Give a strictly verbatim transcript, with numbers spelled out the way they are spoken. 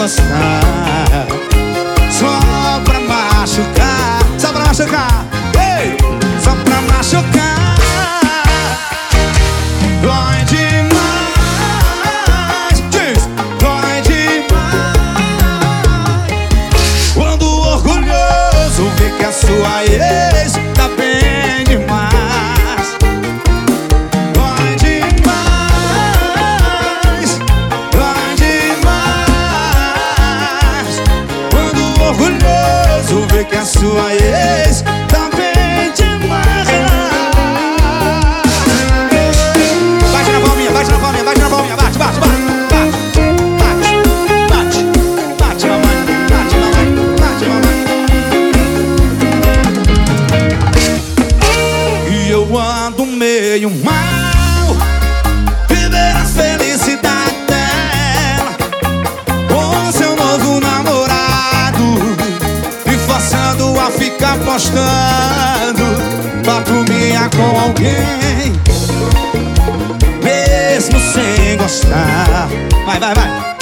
gostar. Só pra machucar, só pra machucar, ei! Só pra machucar. Dói demais, diz, dói demais. Quando o orgulhoso vê que a sua ex tá bem demais. Dói demais, dói demais. Quando o orgulhoso vê que a sua ex tá bem demais. Bate na palminha, bate na palminha, bate na palminha, bate, bate, bate, bate, bate, bate, mamãe, bate, mamãe, bate, mamãe. E eu ando meio mal, viver a felicidade dela com seu novo namorado, me forçando a ficar postando foto minha com alguém, mesmo sem gostar. Vai, vai, vai.